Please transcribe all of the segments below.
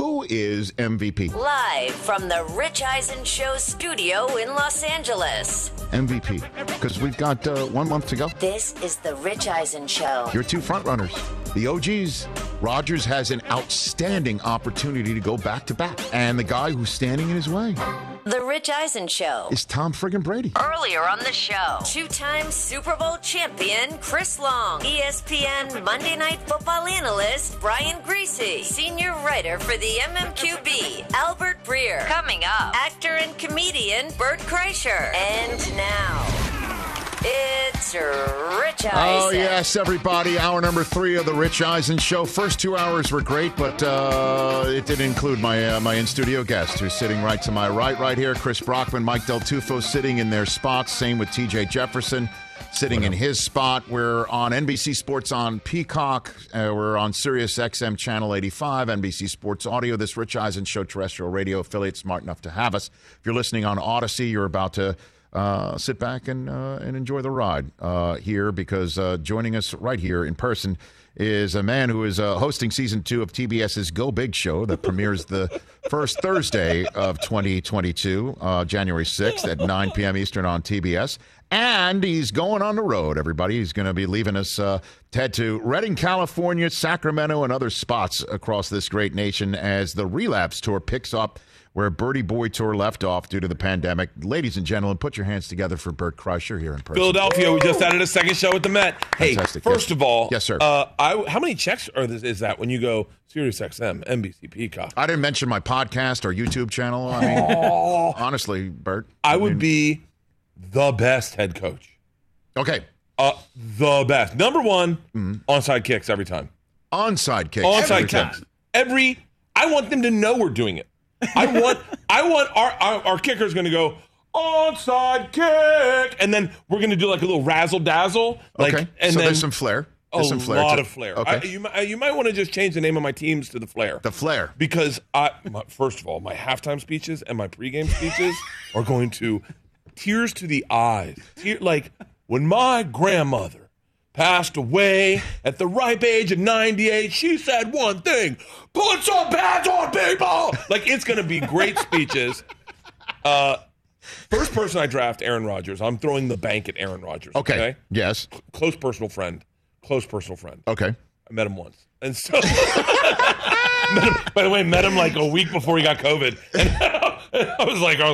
Who is MVP? Live from the Rich Eisen Show studio in Los Angeles. MVP. Because we've got 1 month to go. This is the Rich Eisen Show. Your two front runners, the OGs. Rodgers has an outstanding opportunity to go back-to-back. And the guy who's standing in his way The Rich Eisen Show is Tom friggin' Brady. Earlier on the show, two-time Super Bowl champion Chris Long, ESPN Monday Night Football analyst Brian Greasy, senior writer for the MMQB Albert Breer. Coming up, actor and comedian Bert Kreischer. And now, it's Rich Eisen. Oh, yes, everybody. Hour number 3 of the Rich Eisen Show. First 2 hours were great, but it didn't include my in-studio guest, who's sitting right to my right here. Chris Brockman, Mike Del Tufo sitting in their spots. Same with TJ Jefferson sitting in his spot. We're on NBC Sports on Peacock. We're on Sirius XM Channel 85, NBC Sports Audio. This Rich Eisen Show terrestrial radio affiliate smart enough to have us. If you're listening on Odyssey, you're about to sit back and enjoy the ride here, because joining us right here in person is a man who is hosting season 2 of TBS's Go Big Show that premieres the first Thursday of 2022, January 6th at 9 p.m. Eastern on TBS. And he's going on the road, everybody. He's going to be leaving us to head to Redding, California, Sacramento, and other spots across this great nation as the Relapse Tour picks up where Birdie Boy Tour left off due to the pandemic. Ladies and gentlemen, put your hands together for Bert Kreischer here in person. Philadelphia, we just added a second show at the Met. Hey, Fantastic. first of all, yes, sir. How many checks is that when you go Sirius XM, NBC Peacock? I didn't mention my podcast or YouTube channel. I mean, honestly, Bert. I would be the best head coach. Okay. The best. Number one, onside kicks every time. Onside kicks. Onside kicks. I want them to know we're doing it. I want our kicker's going to go onside kick, and then we're going to do like a little razzle dazzle. Like, okay. And so then there's some flair. There's a lot of flair. Okay. You might want to just change the name of my teams to the Flair. The Flair. Because first of all, my halftime speeches and my pregame speeches are going to tears to the eyes. Like when my grandmother passed away at the ripe age of 98, she said one thing: put some pads on, people! Like, it's going to be great speeches. First person I draft, Aaron Rodgers. I'm throwing the bank at Aaron Rodgers. Okay. Yes. Close personal friend. Okay. I met him once. And so, by the way, met him like a week before he got COVID. And I was like,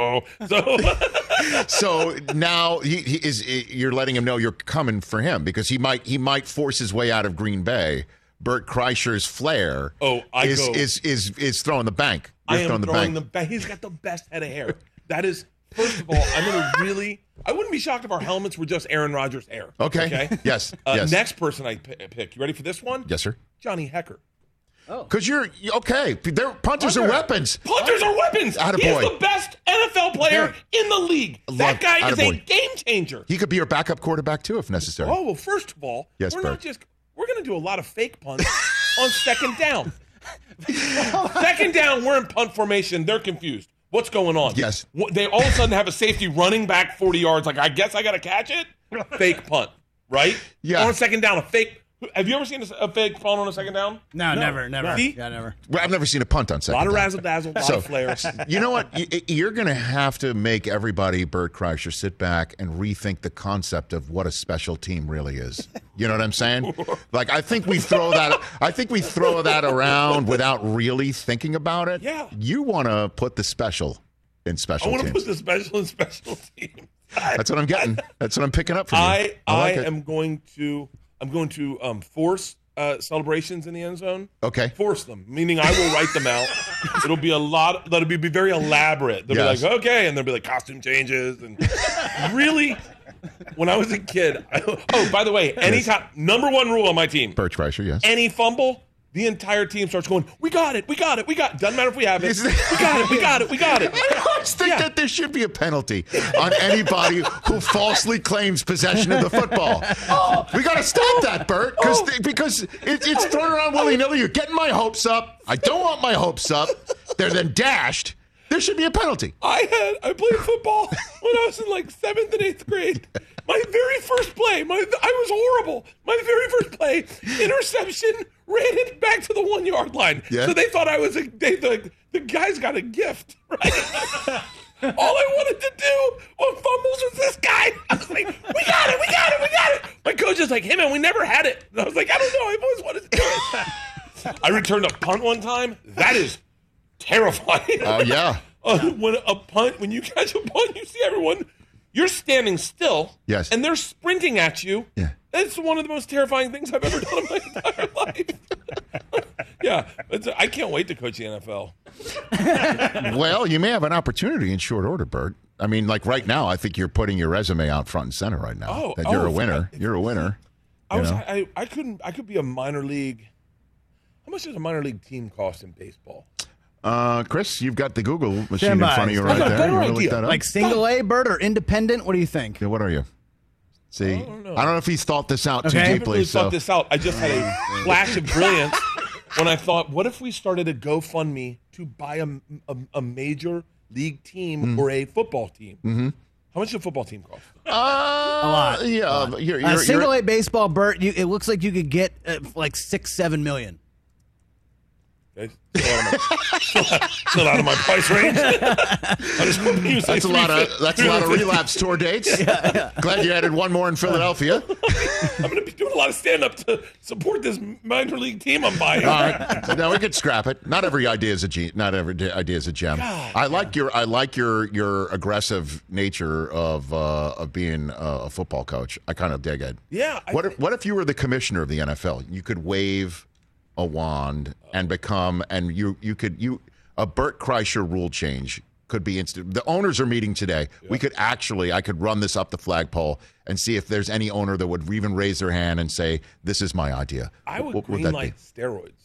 uh-oh. So now you're letting him know you're coming for him, because he might force his way out of Green Bay. Bert Kreischer's flair is throwing the bank. You're throwing the bank. He's got the best head of hair. That is, first of all, I wouldn't be shocked if our helmets were just Aaron Rodgers' hair. Okay. Yes. Yes. Next person I pick. You ready for this one? Yes, sir. Johnny Hecker. Oh. Because you're okay. Punters are weapons. Punters are weapons. Attaboy. He's the best NFL player in the league. That guy is a game changer. He could be your backup quarterback too, if necessary. Oh, well, first of all, yes, we're going to do a lot of fake punts on second down. Second down, we're in punt formation. They're confused. What's going on? Yes. They all of a sudden have a safety running back 40 yards. Like, I guess I got to catch it. Fake punt, right? Yeah. On second down, a fake. Have you ever seen a fake punt on a second down? No. Never. See? Yeah, never. Well, I've never seen a punt on second down. A lot of razzle-dazzle, a lot of flair. You know what? You're going to have to make everybody, Bert Kreischer, sit back and rethink the concept of what a special team really is. You know what I'm saying? Like, I think we throw that around without really thinking about it. Yeah. You want to put the special in special teams. I want to put the special in special teams. That's what I'm getting. That's what I'm picking up from you. I am going to force celebrations in the end zone. Okay. Force them, meaning I will write them out. It'll be that'll be very elaborate. They'll be like, okay, and there'll be like costume changes and really. When I was a kid, by the way, anytime, number one rule on my team. Bert Kreischer, yes. Any fumble, the entire team starts going, we got it. Doesn't matter if we have it. We got it. I always think that there should be a penalty on anybody who falsely claims possession of the football. We got to stop that, Bert, because it's thrown around willy-nilly. You're getting my hopes up. I don't want my hopes up. They're then dashed. There should be a penalty. I played football when I was in like 7th and 8th grade. My very first play, I was horrible. My very first play, interception, ran it back to the 1 yard line. Yeah. So they thought I was the guy's got a gift, right? All I wanted to do on fumbles was this guy. I was like, we got it. My coach is like, hey man, we never had it. And I was like, I don't know, I've always wanted to do it. I returned a punt one time. That is terrifying. Oh, yeah. When you catch a punt, you see everyone. You're standing still. Yes. And they're sprinting at you. Yeah. That's one of the most terrifying things I've ever done in my entire life. Yeah. I can't wait to coach the NFL. Well, you may have an opportunity in short order, Bert. I mean, like right now, I think you're putting your resume out front and center right now. That you're a winner. You're a winner. I could be a minor league. How much does a minor league team cost in baseball? Chris, you've got the Google machine Stand in by. front of you I've right got a there. better You wanna look idea. that up? Like single A, Bert, or independent? What do you think? Yeah, what are you? See, I don't know if he's thought this out Okay. too I I haven't deeply. really So thought this out. I just had a flash of brilliance when I thought, what if we started a GoFundMe to buy a major league team or a football team? Mm-hmm. How much does a football team cost? A lot. Yeah, you're Single A baseball, Bert. It looks like you could get like 6-7 million. Okay. Still out of my price range. I just want you to say That's a lot of relapse tour dates. Glad you added one more in Philadelphia. I'm going to be doing a lot of stand up to support this minor league team I'm buying. All right, so now we could scrap it. Not every idea is a gem. I like your aggressive nature of being a football coach. I kind of dig it. Yeah. What if you were the commissioner of the NFL? You could wave a wand and become, and a Bert Kreischer rule change could be instant. The owners are meeting today. Yeah. I could run this up the flagpole and see if there's any owner that would even raise their hand and say, this is my idea. I would what green that light be? steroids.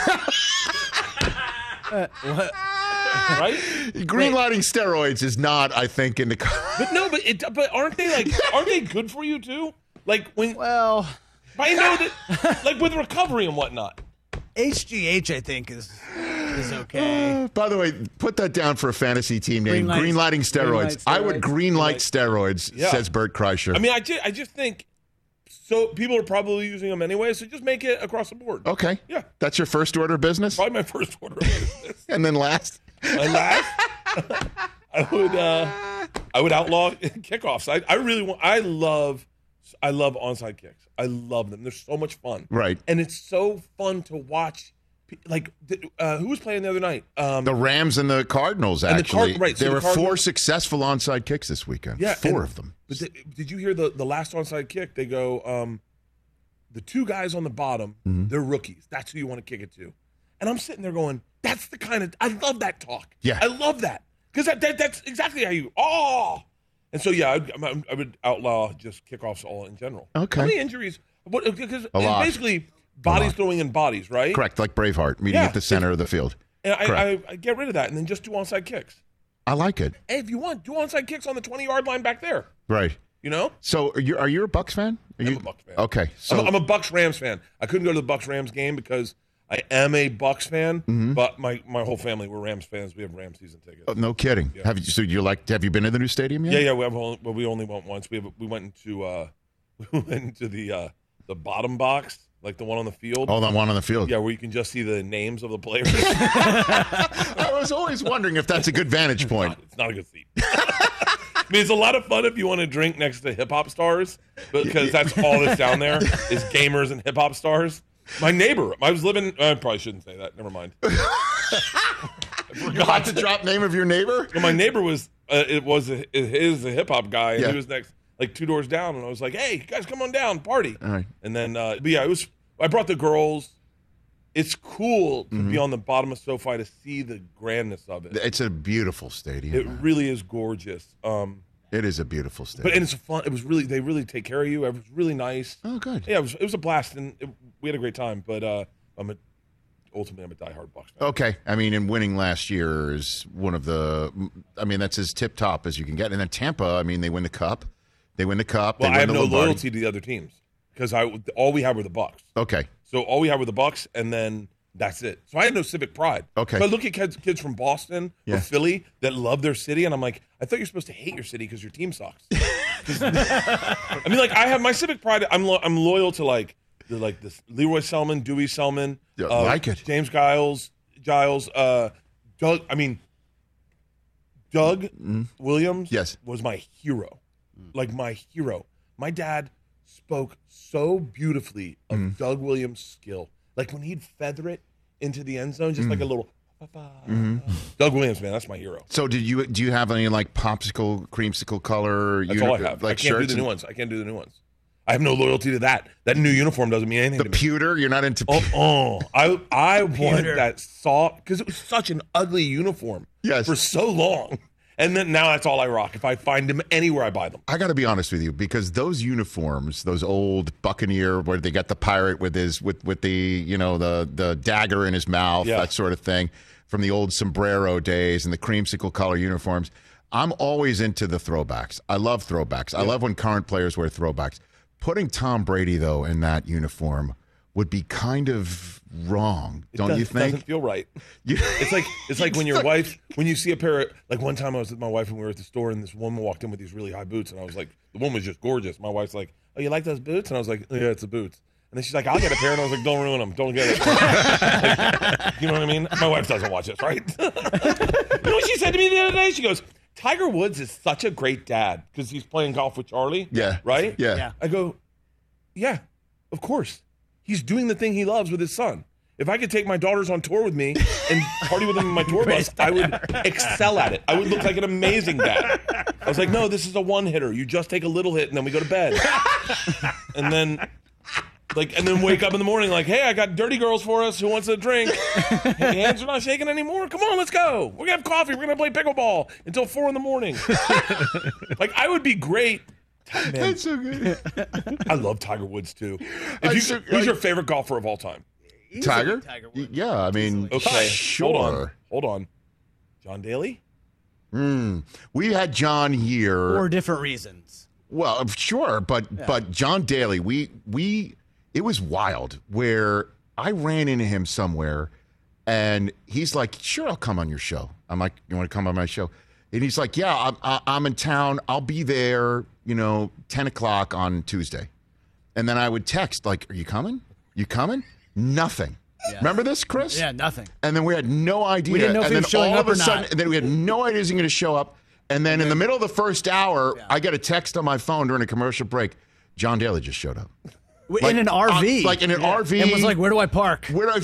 What? Right? Green lighting steroids is not, I think, in the. But aren't they good for you too? Like when Well, I know that, like with recovery and whatnot. HGH, I think, is okay. By the way, put that down for a fantasy team name. Green lighting steroids. I would green light steroids, Yeah. says Bert Kreischer. I mean, I just think so. People are probably using them anyway, so just make it across the board. Okay. Yeah. That's your first order of business? Probably my first order of business. And then last? My last, I would outlaw kickoffs. I love onside kicks. I love them. They're so much fun. Right. And it's so fun to watch. Like, who was playing the other night? The Rams and the Cardinals, And the actually. right, so there the were 4 Cardinals- successful onside kicks this weekend. Yeah, 4 of them. But did you hear the last onside kick? They go, the 2 guys on the bottom, they're rookies. That's who you want to kick it to. And I'm sitting there going, that's the kind of, I love that talk. Yeah. I love that. Because that's exactly how you, And so, yeah, I would outlaw just kickoffs all in general. Okay. How many injuries? Because A lot. basically bodies throwing in bodies, right? Correct, like Braveheart, meeting Yeah. at the center of the field. And Correct. I get rid of that and then just do onside kicks. I like it. Hey, if you want, do onside kicks on the 20-yard line back there. Right. You know? So are you a Bucks fan? I'm a Bucks fan. Okay. So I'm a Bucks-Rams fan. I couldn't go to the Bucks-Rams game because I am a Bucks fan, but my whole family were Rams fans. We have Rams season tickets. oh, no kidding. Yeah. Have you been to the new stadium yet? Yeah. We only went once. We went into the bottom box, like the one on the field. Oh, that one on the field. Yeah, where you can just see the names of the players. I was always wondering if that's a good vantage point. It's not a good seat. I mean, it's a lot of fun if you want to drink next to hip hop stars, because that's all that's down there is gamers and hip hop stars. My neighbor, I probably shouldn't say that. Never mind. You got to drop name of your neighbor? Well, my neighbor was a hip hop guy, and Yeah. he was next, like 2 doors down, and I was like, "Hey, you guys, come on down, party!" All right. And then, but yeah, I brought the girls. It's cool to be on the bottom of SoFi to see the grandness of it. It's a beautiful stadium. It man. really is gorgeous. It is a beautiful stadium. And it's fun. It was really, they really take care of you. It was really nice. Oh, good. Yeah, it was a blast, and we had a great time. But ultimately, I'm a diehard Bucks fan. Okay. I mean, and winning last year is one of that's as tip top as you can get. And then Tampa, I mean, they win the cup. Well, Well, I have no loyalty to the other teams because all we had were the Bucks. Okay. So all we had were the Bucks, and then that's it. So I had no civic pride. Okay. So I look at kids from Boston Yeah. or Philly that love their city, and I'm like, I thought you're supposed to hate your city because your team sucks. I mean, like, I have my civic pride. I'm loyal to, like, the Leroy Selman, Dewey Selman, Yeah, like it. James Giles, Doug. Doug Williams Yes. was my hero, like my hero. My dad spoke so beautifully of Doug Williams' skill, like when he'd feather it into the end zone, just like a little. Doug Williams, man, that's my hero. So do you have any like popsicle, creamsicle color? That's all I have. Like I can't do shirts the new ones. I can't do the new ones. I have no loyalty to that. That new uniform doesn't mean anything The to me. pewter, you're not into. I wanted that soft because it was such an ugly uniform Yes. for so long, and then now that's all I rock. If I find them anywhere, I buy them. I got to be honest with you because those uniforms, those old Buccaneer, where they got the pirate with his with the the dagger in his mouth, Yeah. that sort of thing, from the old sombrero days and the creamsicle color uniforms. I'm always into the throwbacks. I love throwbacks. I love when current players wear throwbacks. Putting Tom Brady though in that uniform would be kind of wrong, don't you It doesn't think? feel right. You- It's like when your wife, when you see a pair of, like one time I was with my wife and we were at the store and this woman walked in with these really high boots and I was like, the woman was just gorgeous. My wife's like, oh, you like those boots? And I was like, oh, yeah, it's the boots. And then she's like, I'll get a pair. And I was like, don't ruin them. Don't get it. Like, you know what I mean? My wife doesn't watch this, right? You know what she said to me the other day? She goes, Tiger Woods is such a great dad because he's playing golf with Charlie. Yeah. Right? Yeah. I go, yeah, of course. He's doing the thing he loves with his son. If I could take my daughters on tour with me and party with them in my tour bus, I would excel at it. I would look like an amazing dad. I was like, no, this is a one-hitter. You just take a little hit and then we go to bed. And then wake up in the morning like, hey, I got dirty girls for us. Who wants a drink? Hands are not shaking anymore. Come on, let's go. We're going to have coffee. We're going to play pickleball until 4 in the morning. Like, I would be great. Man, That's so good. I love Tiger Woods, too. Who's your favorite golfer of all time? Tiger? Tiger Woods. Yeah, I mean, Okay, sure. Hold on. John Daly? We had John here. For different reasons. Well, sure, but John Daly, it was wild where I ran into him somewhere and he's like, sure, I'll come on your show. I'm like, you want to come on my show? And he's like, yeah, I'm in town. I'll be there, 10 o'clock on Tuesday. And then I would text like, are you coming? You coming? Nothing. Yeah. Remember this, Chris? Yeah, nothing. And then we had no idea. We didn't know if and he then was showing all up of a or not. sudden, and then we had no idea he was going to show up. And then in the middle of the first hour, I got a text on my phone during a commercial break. John Daly just showed up. In an RV. Like in an RV. And was like, where do I park? We're like,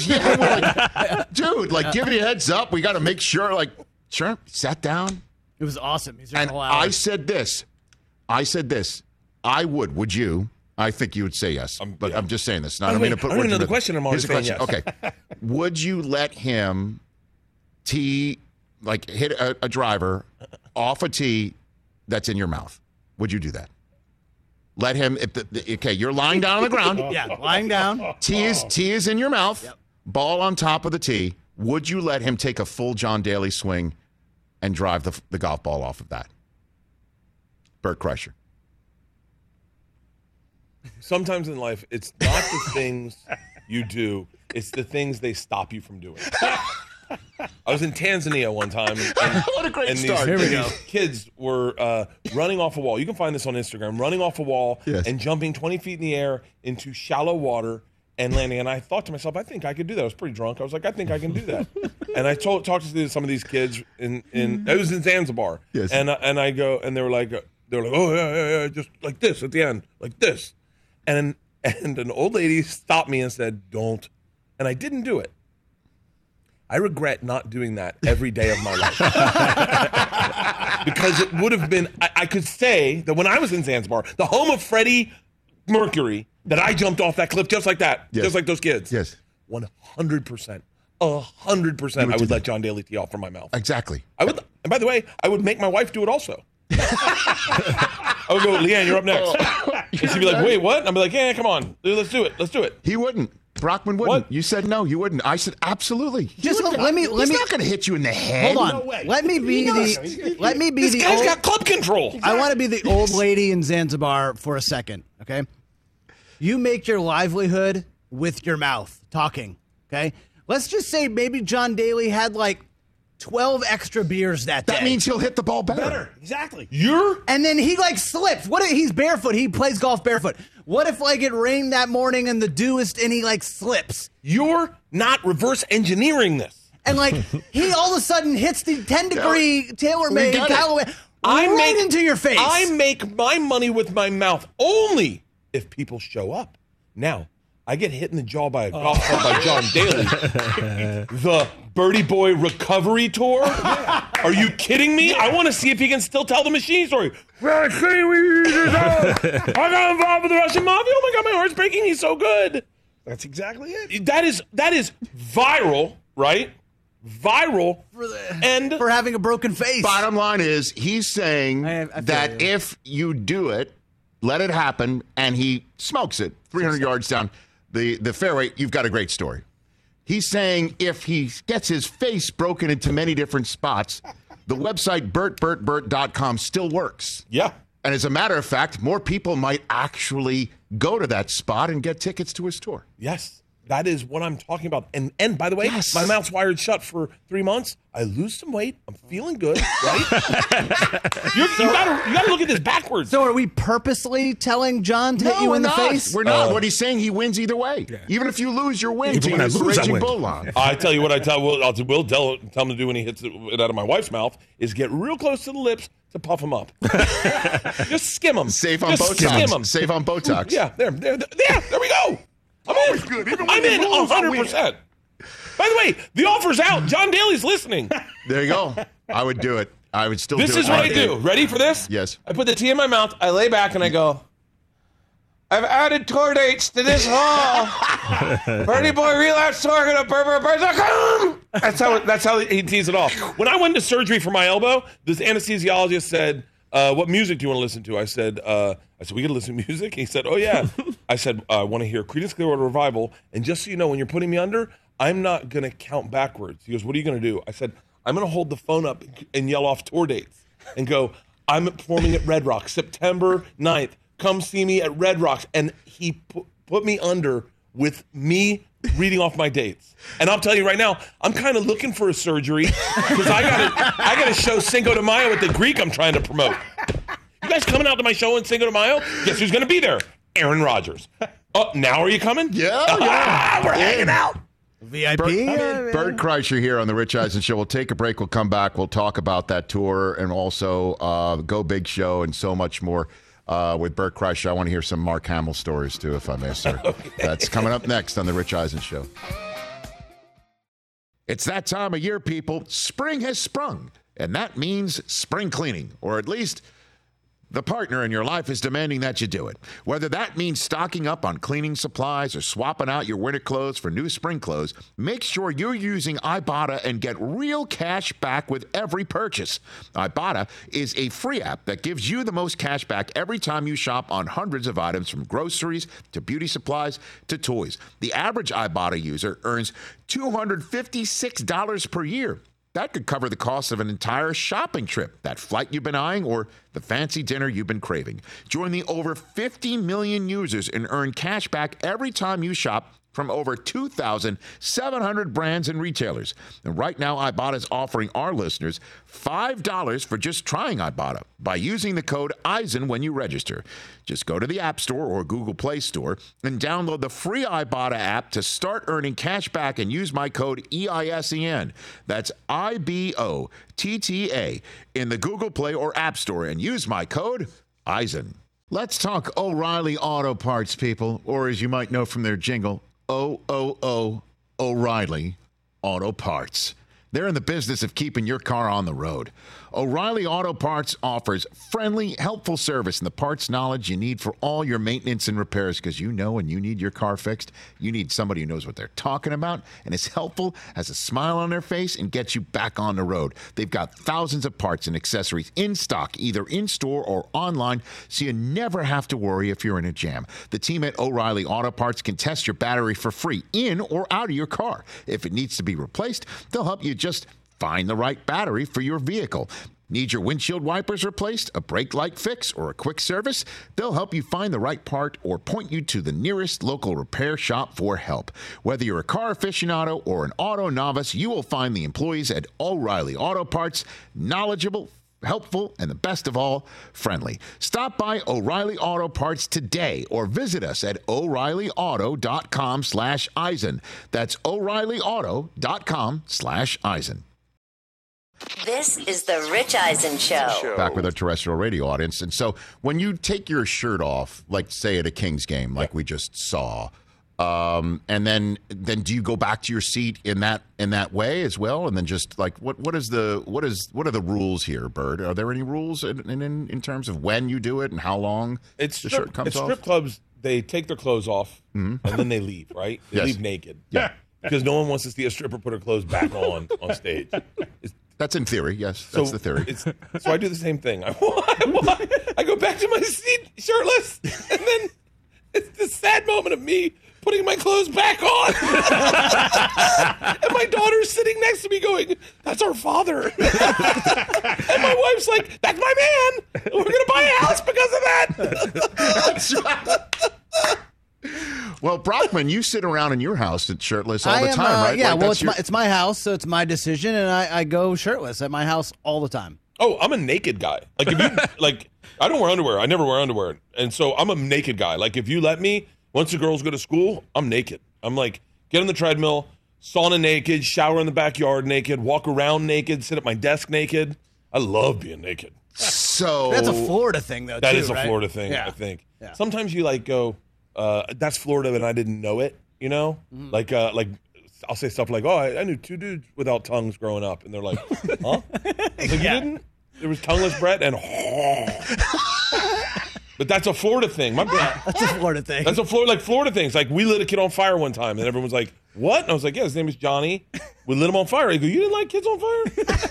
dude, like, give me a heads up. We got to make sure, like, sure, sat down. It was awesome. He's there And for a whole I hour. said this. Would you? I think you would say yes. But I'm just saying this. Not, I Wait, mean to put I don't words even know in the your- question. I'm already Here's the saying question. Okay. Would you let him hit a driver off a tee that's in your mouth? Would you do that? Let him, okay, you're lying down on the ground. Yeah, lying down. Tee is in your mouth. Yep. Ball on top of the tee. Would you let him take a full John Daly swing and drive the golf ball off of that? Bert Kreischer. Sometimes in life, it's not the things you do, it's the things they stop you from doing. I was in Tanzania one time. And, What a great and start. These, Here we these kids were running off a wall. You can find this on Instagram. Running off a wall Yes. and jumping 20 feet in the air into shallow water and landing. And I thought to myself, I think I could do that. I was pretty drunk. I was like, I think I can do that. And I talked to some of these kids it was in Zanzibar. Yes. And I go, and they were like, oh yeah, just like this at the end, like this. And an old lady stopped me and said, don't. And I didn't do it. I regret not doing that every day of my life. Because it would have been, I could say that when I was in Zanzibar, the home of Freddie Mercury, that I jumped off that cliff just like that, Yes. just like those kids. Yes. 100%. 100% I would let John Daly tee off from my mouth. Exactly. I would, and by the way, I would make my wife do it also. I would go, Leanne, you're up next. And she'd be like, wait, what? And I'd be like, yeah, come on. Let's do it. Let's do it. He wouldn't. Brockman wouldn't. What? You said no, you wouldn't. I said absolutely. Just He's let me. not going to hit you in the head. Hold on. No way. Let me be This the guy's old. got club control. I want to be the old lady in Zanzibar for a second. Okay. You make your livelihood with your mouth talking. Okay. Let's just say maybe John Daly had like 12 extra beers that day. That means he'll hit the ball better. Exactly. And then he slips. What if he's barefoot? He plays golf barefoot. What if it rained that morning and the dew is and he slips? You're not reverse engineering this. And he all of a sudden hits the 10-degree TaylorMade Callaway into your face. I make my money with my mouth only if people show up. Now, I get hit in the jaw by a golf club by John Daly. The Birdie Boy Recovery Tour? Are you kidding me? I want to see if he can still tell the machine story. I got involved with the Russian mafia. Oh my God, my heart's breaking. He's so good. That's exactly it. That is viral, right? Viral and for having a broken face. Bottom line is he's saying that if you do it, let it happen, and he smokes it 300 yards down the fairway, you've got a great story. He's saying if he gets his face broken into many different spots, the website BurtBurtBurt.com still works. Yeah. And as a matter of fact, more people might actually go to that spot and get tickets to his tour. Yes. That is what I'm talking about. And by the way, my mouth's wired shut for 3 months. I lose some weight. I'm feeling good, right? you gotta look at this backwards. So are we purposely telling John to hit you in the face? We're not. What he's saying, he wins either way. Yeah. Even if you lose, your win. Even when I lose, Raging Bull on. I tell you what I tell Will tell him to do when he hits it out of my wife's mouth is get real close to the lips to puff them up. Just skim them. Safe on Botox. Safe on Botox. Yeah, there we go. I'm in. I'm in 100%. By the way, the offer's out. John Daly's listening. There you go. I would do it. I would still do it. This is what I do. Ready for this? Yes. I put the tea in my mouth. I lay back and I go, I've added tour dates to this hall. Birdie Boy Relapse Tour going to BurtBurtBurt.com. That's how he tees it off. When I went to surgery for my elbow, this anesthesiologist said, what music do you want to listen to? I said, we got to listen to music? He said, oh, yeah. I said, I want to hear Creedence Clearwater Revival. And just so you know, when you're putting me under, I'm not going to count backwards. He goes, what are you going to do? I said, I'm going to hold the phone up and yell off tour dates and go, I'm performing at Red Rocks, September 9th. Come see me at Red Rocks. And he put me under with me reading off my dates. And I'll tell you right now, I'm kind of looking for a surgery because I got to show Cinco de Mayo at the Greek I'm trying to promote. You guys coming out to my show in Cinco de Mayo? Guess who's going to be there? Aaron Rodgers. Oh, now are you coming? Yeah. We're hanging out. VIP. Bert Kreischer here on the Rich Eisen Show. We'll take a break. We'll come back. We'll talk about that tour and also Go Big Show and so much more with Bert Kreischer. I want to hear some Mark Hamill stories, too, if I may, sir. Okay. That's coming up next on the Rich Eisen Show. It's that time of year, people. Spring has sprung, and that means spring cleaning, or at least the partner in your life is demanding that you do it. Whether that means stocking up on cleaning supplies or swapping out your winter clothes for new spring clothes, make sure you're using Ibotta and get real cash back with every purchase. Ibotta is a free app that gives you the most cash back every time you shop on hundreds of items from groceries to beauty supplies to toys. The average Ibotta user earns $256 per year. That could cover the cost of an entire shopping trip, that flight you've been eyeing, or the fancy dinner you've been craving. Join the over 50 million users and earn cash back every time you shop from over 2,700 brands and retailers. And right now, Ibotta is offering our listeners $5 for just trying Ibotta by using the code EISEN when you register. Just go to the App Store or Google Play Store and download the free Ibotta app to start earning cash back and use my code EISEN. That's IBOTTA in the Google Play or App Store and use my code EISEN. Let's talk O'Reilly Auto Parts, people, or as you might know from their jingle, O'Reilly Auto Parts. They're in the business of keeping your car on the road. O'Reilly Auto Parts offers friendly, helpful service and the parts knowledge you need for all your maintenance and repairs, because you know when you need your car fixed, you need somebody who knows what they're talking about and is helpful, has a smile on their face, and gets you back on the road. They've got thousands of parts and accessories in stock, either in-store or online, so you never have to worry if you're in a jam. The team at O'Reilly Auto Parts can test your battery for free in or out of your car. If it needs to be replaced, they'll help you just find the right battery for your vehicle. Need your windshield wipers replaced, a brake light fix, or a quick service? They'll help you find the right part or point you to the nearest local repair shop for help. Whether you're a car aficionado or an auto novice, you will find the employees at O'Reilly Auto Parts knowledgeable, helpful, and the best of all, friendly. Stop by O'Reilly Auto Parts today or visit us at O'ReillyAuto.com/Eisen. That's O'ReillyAuto.com/Eisen. This is the Rich Eisen Show. Back with our terrestrial radio audience. And so when you take your shirt off, like say at a Kings game, like we just saw, and then do you go back to your seat in that way as well? And then just like what are the rules here, Bird? Are there any rules in terms of when you do it and how long the shirt comes off? Strip clubs, they take their clothes off and then they leave, right? They leave naked. Yeah. Because no one wants to see a stripper put her clothes back on stage. That's in theory, yes. That's the theory. So I do the same thing. I go back to my seat shirtless, and then it's the sad moment of me putting my clothes back on. And my daughter's sitting next to me going, "That's our father." And my wife's like, "That's my man. We're going to buy a house because of that." That's right. Well, Brockman, you sit around in your house shirtless all the time, right? Yeah, like well, it's my house, so it's my decision, and I go shirtless at my house all the time. Oh, I'm a naked guy. Like if you I don't wear underwear. I never wear underwear, and so I'm a naked guy. Like if you let me, once the girls go to school, I'm naked. I'm like get on the treadmill, sauna naked, shower in the backyard naked, walk around naked, sit at my desk naked. I love being naked. So that's a Florida thing, though. That too, is a right? Florida thing, Yeah. I think. Yeah. Sometimes you go, that's Florida, and I didn't know it. You know, like I'll say stuff like, "Oh, I knew two dudes without tongues growing up," and they're like, "Huh?" Like, you didn't? There was tongueless Brett and. But that's a Florida thing. That's a Florida thing. That's a Florida thing. It's like we lit a kid on fire one time, and everyone was like, "What?" And I was like, "Yeah, his name is Johnny. We lit him on fire." I go, "You didn't like kids on fire?"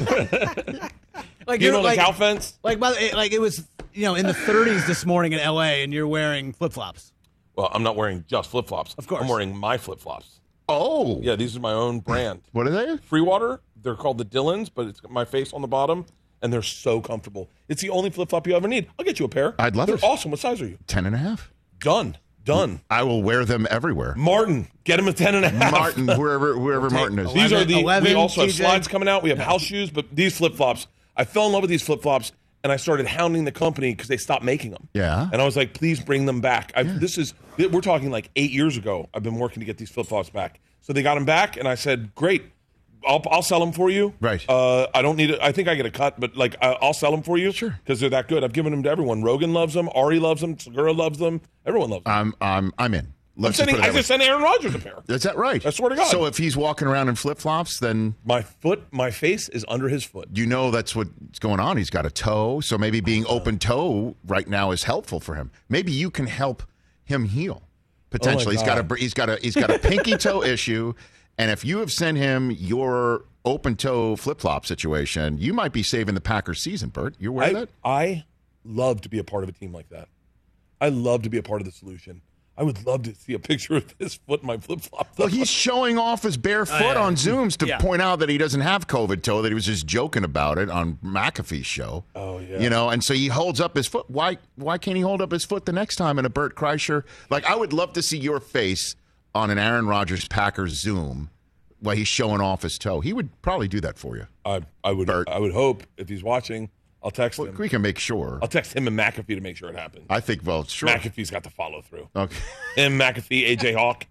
Like You know, the cow fence. Like it was, in the 30s this morning in L.A. and you're wearing flip flops. Well, I'm not wearing just flip flops. Of course. I'm wearing my flip flops. Oh. Yeah, these are my own brand. What are they? Free water. They're called the Dylans, but it's got my face on the bottom, and they're so comfortable. It's the only flip flop you ever need. I'll get you a pair. I'd love They're it. awesome. What size are you? 10.5. Done. I will wear them everywhere. Martin, get him a 10.5. Martin, whoever Martin is. These are 11, we also have TJ. slides coming out. We have house shoes, but these flip flops, I fell in love with these flip flops, and I started hounding the company because they stopped making them. Yeah. And I was like, please bring them back. We're talking like 8 years ago. I've been working to get these flip flops back. So they got them back, and I said, great. I'll sell them for you. Right. I don't need it. I think I get a cut, but I'll sell them for you. Sure. Because they're that good. I've given them to everyone. Rogan loves them. Ari loves them. Segura loves them. Everyone loves them. I'm in. I just sent Aaron Rodgers a pair. Is that right? I swear to God. So if he's walking around in flip-flops, then My face is under his foot. you know that's what's going on. He's got a toe, so maybe being open toe right now is helpful for him. Maybe you can help him heal. Potentially, God. he's got a pinky toe issue, and if you have sent him your open toe flip-flop situation, you might be saving the Packers season, Bert. You aware of that? I love to be a part of a team like that. I love to be a part of the solution. I would love to see a picture of his foot in my flip-flop. Well, he's showing off his bare foot on Zooms to Yeah. point out that he doesn't have COVID toe, that he was just joking about it on McAfee's show. Oh, yeah. And so he holds up his foot. Why can't he hold up his foot the next time in a Bert Kreischer? Like, I would love to see your face on an Aaron Rodgers Packers Zoom while he's showing off his toe. He would probably do that for you. I would hope if he's watching, I'll text him. We can make sure. I'll text him and McAfee to make sure it happens. I think, well, sure. McAfee's got the follow through. Okay. Him, McAfee, AJ Hawk.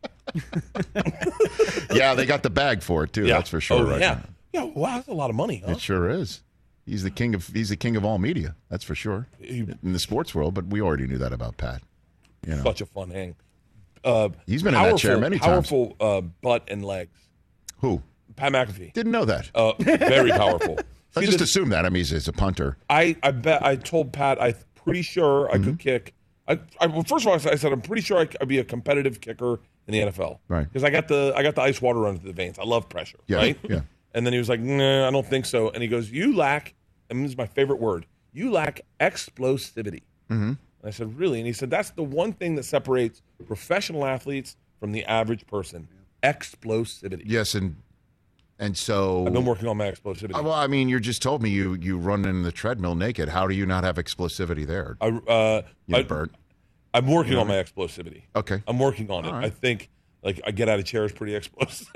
Yeah, they got the bag for it, too. Yeah. That's for sure. Oh, right yeah. now. Yeah, wow, that's a lot of money, huh? It sure is. He's the king of all media. That's for sure. In the sports world, but we already knew that about Pat. Such a fun hang. He's been in that chair many times. Powerful butt and legs. Who? Pat McAfee. Didn't know that. Very powerful. I just assumed that. I mean, he's a punter. I bet I told Pat I'm pretty sure I could kick. Well, first of all, I said I'm pretty sure I'd be a competitive kicker in the NFL. Right. Because I got the ice water running through the veins. I love pressure. Yeah, Right. yeah. And then he was like, "Nah, I don't think so." And he goes, "You lack," and this is my favorite word. You lack explosivity. Mm-hmm. And I said, "Really?" And he said, "That's the one thing that separates professional athletes from the average person. Explosivity." Yes, and And so I've been working on my explosivity. well, I mean, you just told me you run in the treadmill naked. How do you not have explosivity there? Bert. I'm working on my explosivity. Okay. I'm working on it. right. I think like I get out of chairs pretty explosive.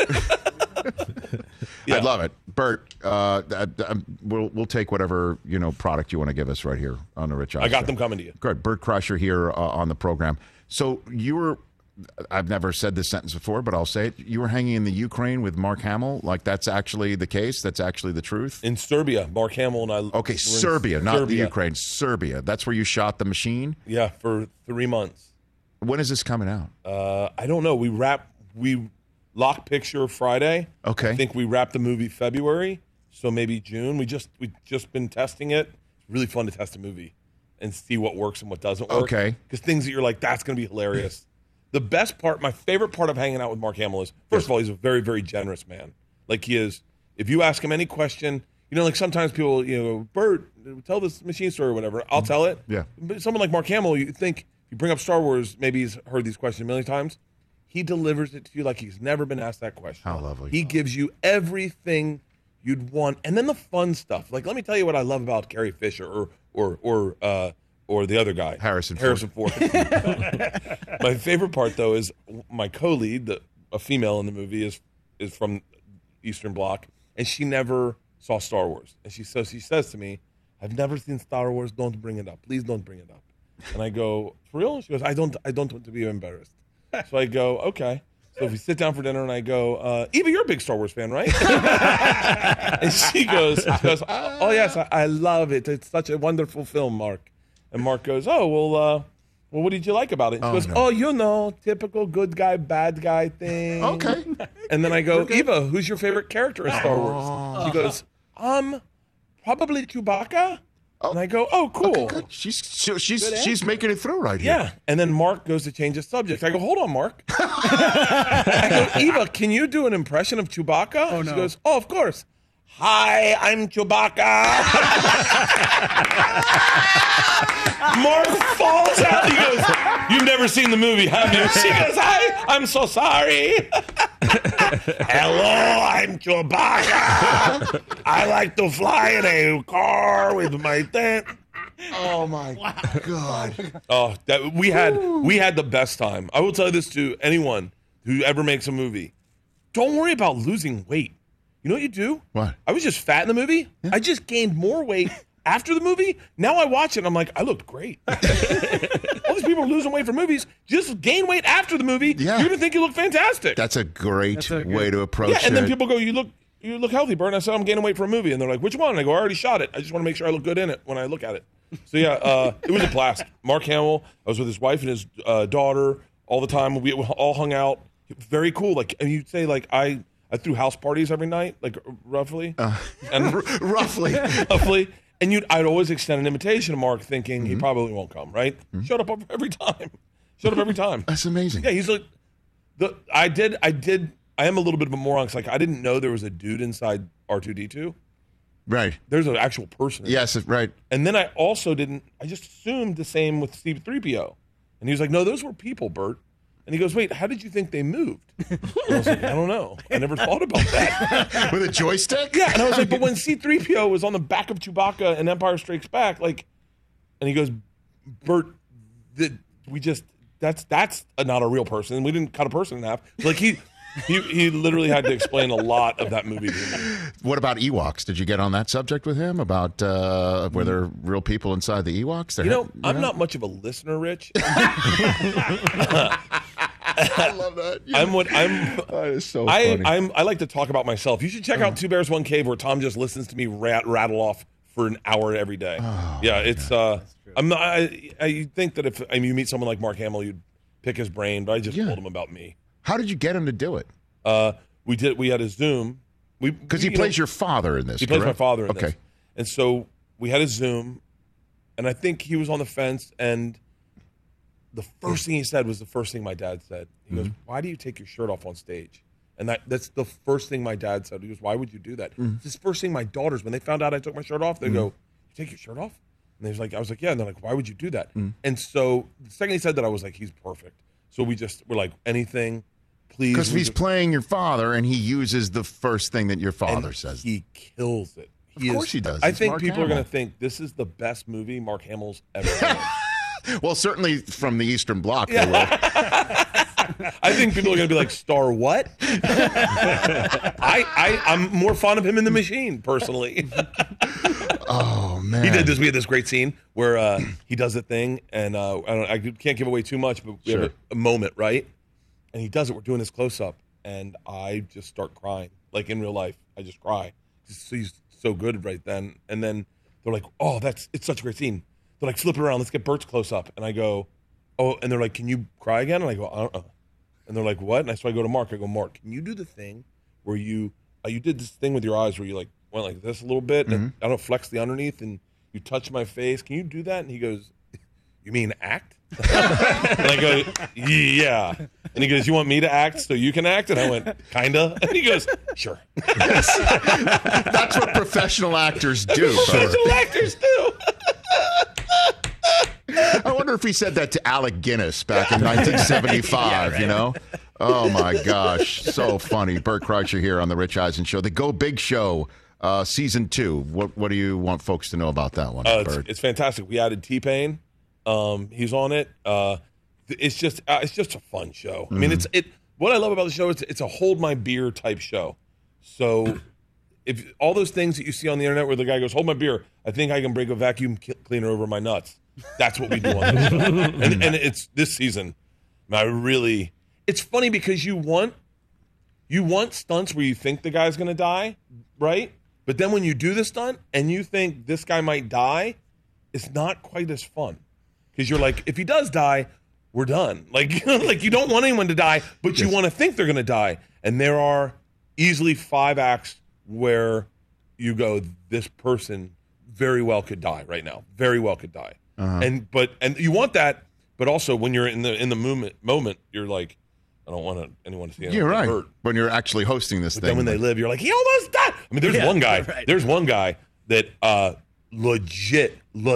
Yeah. I'd love it, Bert. We'll take whatever product you want to give us right here on the Rich Eisen I got Show. them coming to you. Good, Bert Kreischer here on the program. So you were. I've never said this sentence before, but I'll say it. You were hanging in the Ukraine with Mark Hamill. Like that's actually the case. That's actually the truth. In Serbia, Mark Hamill and I. Okay, were in Serbia, not the Serbia. Ukraine. Serbia. That's where you shot the machine. Yeah, for 3 months. When is this coming out? I don't know. We lock picture Friday. Okay. I think we wrapped the movie February, so maybe June. We just been testing it. It's really fun to test a movie and see what works and what doesn't work. Okay. Because things that you're like, that's going to be hilarious. The best part, my favorite part of hanging out with Mark Hamill is, first of all, he's a very, very generous man. Like he is, if you ask him any question, like sometimes people, Bert, tell this machine story or whatever. I'll tell it. Yeah. But someone like Mark Hamill, you think, you bring up Star Wars, maybe he's heard these questions a million times. He delivers it to you like he's never been asked that question. How lovely. He gives you everything you'd want. And then the fun stuff. Like, let me tell you what I love about Carrie Fisher or the other guy. Harrison Ford. My favorite part, though, is my co-lead, a female in the movie, is from Eastern Bloc, and she never saw Star Wars. And she says to me, I've never seen Star Wars. Don't bring it up. Please don't bring it up. And I go, for real? She goes, I don't want to be embarrassed. So I go, okay. So if we sit down for dinner and I go, Eva, you're a big Star Wars fan, right? And she goes, oh, yes, I love it. It's such a wonderful film, Mark. And Mark goes, oh, well, what did you like about it? And she goes, no. typical good guy, bad guy thing. Okay. And then I go, Eva, who's your favorite character in Star Wars? She goes, probably Chewbacca. And I go, oh, cool. Okay, good. She's making it through right here. Yeah. And then Mark goes to change the subject. I go, hold on, Mark. I go, Eva, can you do an impression of Chewbacca? Oh, no. She goes, oh, of course. Hi, I'm Chewbacca. Mark falls out. He goes, you've never seen the movie, have you? She goes, hi, I'm so sorry. Hello, I'm Chewbacca. I like to fly in a car with my tent. Oh my God. Oh, we had the best time. I will tell you this to anyone who ever makes a movie. Don't worry about losing weight. You know what you do? What? I was just fat in the movie. Yeah. I just gained more weight after the movie. Now I watch it and I'm like, I looked great. All these people are losing weight for movies. Just gain weight after the movie. Yeah. You're going to think you look fantastic. That's a great way to approach it. Yeah, and then people go, you look healthy, Bert. And I said, I'm gaining weight for a movie. And they're like, which one? And I go, I already shot it. I just want to make sure I look good in it when I look at it. So yeah, it was a blast. Mark Hamill, I was with his wife and his daughter all the time. We all hung out. Very cool. Like, and you'd say like, I threw house parties every night, like roughly. And roughly. And I'd always extend an invitation to Mark thinking he probably won't come, right? Showed up every time. That's amazing. Yeah, he's like, I am a little bit of a moron because like, I didn't know there was a dude inside R2-D2. Right. There's an actual person. Yes, right. And then I just assumed the same with C-3PO. And he was like, no, those were people, Bert. And he goes, wait, how did you think they moved? And I was like, I don't know. I never thought about that. With a joystick? Yeah. And I was like, but when C-3PO was on the back of Chewbacca in Empire Strikes Back, like, and he goes, Bert, that's not a real person. We didn't cut a person in half. Like he literally had to explain a lot of that movie to me. What about Ewoks? Did you get on that subject with him about were there real people inside the Ewoks? I'm not much of a listener, Rich. I love that. That is so funny. I like to talk about myself. You should check out Two Bears, One Cave, where Tom just listens to me rattle off for an hour every day. Yeah, it's I'm not. I think that if you meet someone like Mark Hamill, you'd pick his brain, but I just told him about me. How did you get him to do it? We had a Zoom. Because he plays your father in this. He plays my father in this. And so we had a Zoom, and I think he was on the fence, and the first thing he said was the first thing my dad said. He goes, why do you take your shirt off on stage? And that's the first thing my dad said. He goes, why would you do that? It's the first thing my daughters, when they found out I took my shirt off, they go, you take your shirt off? And I was like, yeah. And they're like, why would you do that? And so the second he said that, I was like, he's perfect. So we're like, anything. please. Because he's playing your father, and he uses the first thing that your father and says. He kills it. Of course he does. I It's think Mark people are Hamill. going to think this is the best movie Mark Hamill's ever done. Well, certainly from the Eastern Bloc, they will. I think people are going to be like, Star what? I'm more fond of him in The Machine, personally. Oh, man. He did this. We had this great scene where he does a thing, and I can't give away too much, but we have a moment, right? And he does it. We're doing this close-up, and I just start crying. Like in real life, I just cry. He's so good right then. And then they're like, oh, it's such a great scene. They're like, flip it around. Let's get Bert's close-up. And I go, oh, and they're like, can you cry again? And I go, And they're like, what? And so I go to Mark. I go, Mark, can you do the thing where you did this thing with your eyes where you like went like this a little bit, and I don't flex the underneath, and you touch my face. Can you do that? And he goes, you mean act? And I go, yeah. And he goes, you want me to act so you can act? And I went, kinda. And he goes, sure. That's what professional actors do. Professional actors do. I wonder if he said that to Alec Guinness back in 1975, you know? Oh, my gosh. So funny. Bert Kreischer here on The Rich Eisen Show. The Go Big Show, Season 2. What do you want folks to know about that one, Bert? It's fantastic. We added T-Pain. He's on it. It's just a fun show. I mean, what I love about the show is it's a hold my beer type show. So if all those things that you see on the internet where the guy goes, hold my beer, I think I can break a vacuum cleaner over my nuts. That's what we do on this show. And it's this season. It's funny because you want stunts where you think the guy's going to die, right? But then when you do the stunt and you think this guy might die, it's not quite as fun. Because you're like, if he does die, we're done. Like, like you don't want anyone to die, but you want to think they're going to die. And there are easily 5 acts where you go, this person very well could die right now. Very well could die. And you want that, but also when you're in the moment, you're like, I don't want anyone to see anyone You're right. hurt. When you're actually hosting this But thing. then when they live, you're like, he almost died. I mean, there's one guy. Right. There's one guy that legit,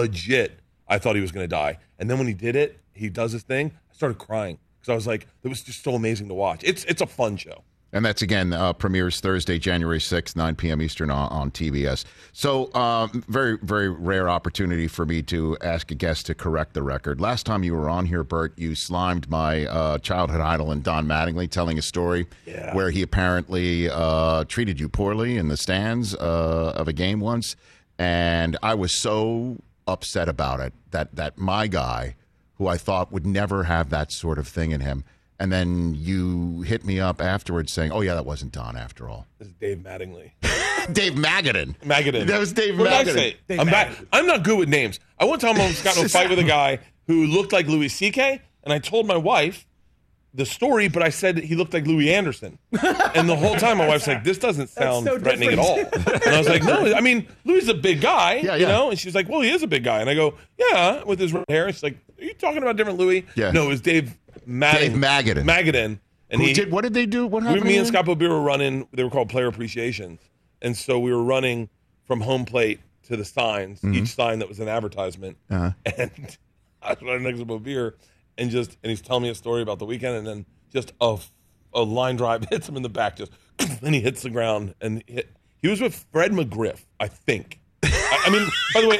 I thought he was going to die. And then when he did it, he does his thing. I started crying because I was like, it was just so amazing to watch. It's a fun show. And that's, again, premieres Thursday, January 6th, 9 p.m. Eastern on TBS. So very, very rare opportunity for me to ask a guest to correct the record. Last time you were on here, Bert, you slimed my childhood idol in Don Mattingly, telling a story where he apparently treated you poorly in the stands of a game once. And I was so upset about it that my guy, who I thought would never have that sort of thing in him, and then you hit me up afterwards saying, oh, yeah, that wasn't Don after all. This is Dave Mattingly. Dave Magadan. That was Dave what Magadan. Did I say? I'm not good with names. I one time almost got in a fight with a guy who looked like Louis C.K., and I told my wife the story, but I said he looked like Louis Anderson. And the whole time my wife's like, this doesn't sound threatening at all. And I was like, no, I mean, Louis is a big guy, you know? And she's like, well, he is a big guy. And I go, yeah, with his red hair. And she's like, are you talking about different Louis? Yeah. No, it was Dave Magadan. And what did they do? What happened? Me and Scott Bobier were running, they were called player appreciations. And so we were running from home plate to the signs, each sign that was an advertisement. And I was running next to Bobier. And he's telling me a story about the weekend, and then just a line drive hits him in the back, and he hits the ground. And he was with Fred McGriff, I think. I mean, by the way,